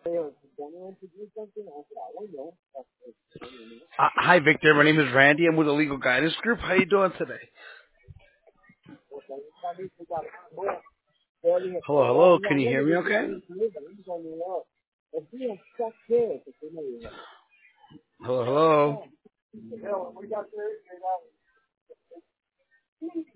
Hi, Victor. My name is Randy. I'm with the Legal Guidance Group. How you doing today? Hello, hello. Can you hear me okay? Hello, hello.